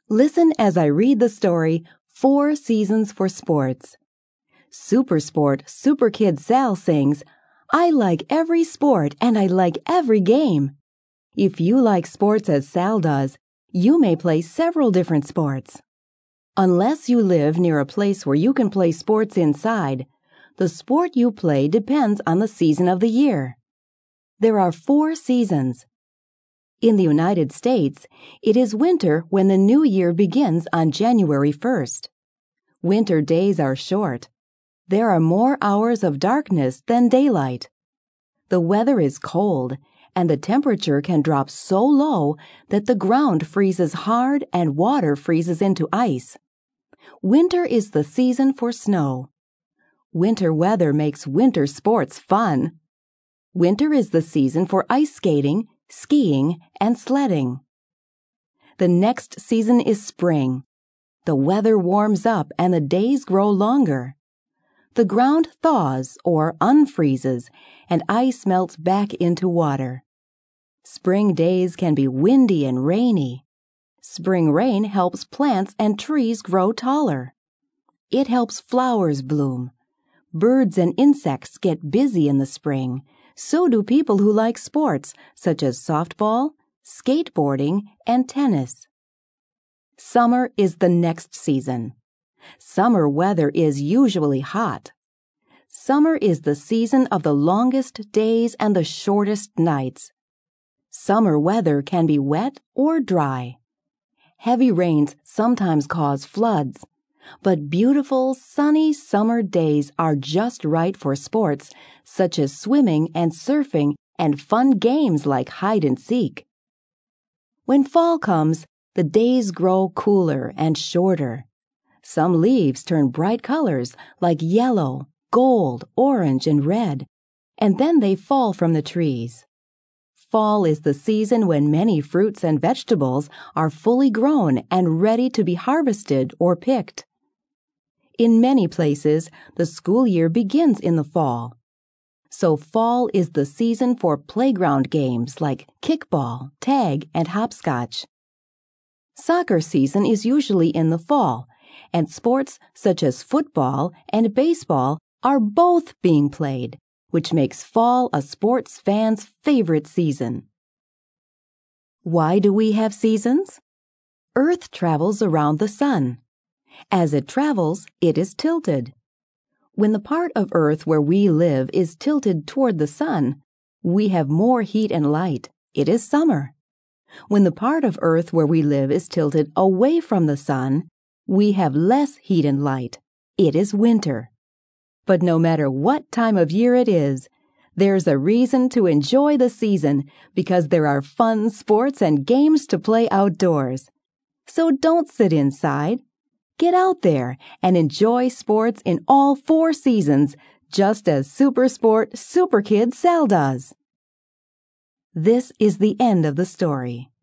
Listen as I read the story, 4 Seasons for Sports. Super Sport Super Kid Sal sings, I like every sport and I like every game. If you like sports as Sal does, you may play several different sports. Unless you live near a place where you can play sports inside, the sport you play depends on the season of the year. There are 4 seasons. In the United States, it is winter when the new year begins on January 1st. Winter days are short. There are more hours of darkness than daylight. The weather is cold, and the temperature can drop so low that the ground freezes hard and water freezes into ice. Winter is the season for snow. Winter weather makes winter sports fun. Winter is the season for ice skating, skiing, and sledding. The next season is spring. The weather warms up and the days grow longer. The ground thaws or unfreezes, and ice melts back into water. Spring days can be windy and rainy. Spring rain helps plants and trees grow taller. It helps flowers bloom. Birds and insects get busy in the spring. So do people who like sports, such as softball, skateboarding, and tennis. Summer is the next season. Summer weather is usually hot. Summer is the season of the longest days and the shortest nights. Summer weather can be wet or dry. Heavy rains sometimes cause floods, but beautiful, sunny summer days are just right for sports such as swimming and surfing and fun games like hide and seek. When fall comes, the days grow cooler and shorter. Some leaves turn bright colors like yellow, gold, orange, and red, and then they fall from the trees. Fall is the season when many fruits and vegetables are fully grown and ready to be harvested or picked. In many places, the school year begins in the fall. So fall is the season for playground games like kickball, tag, and hopscotch. Soccer season is usually in the fall, and sports such as football and baseball are both being played, which makes fall a sports fan's favorite season. Why do we have seasons? Earth travels around the sun. As it travels, it is tilted. When the part of Earth where we live is tilted toward the sun, we have more heat and light. It is summer. When the part of Earth where we live is tilted away from the sun, we have less heat and light. It is winter. But no matter what time of year it is, there's a reason to enjoy the season because there are fun sports and games to play outdoors. So don't sit inside. Get out there and enjoy sports in all 4 seasons, just as Super Sport Super Kid Sal does. This is the end of the story.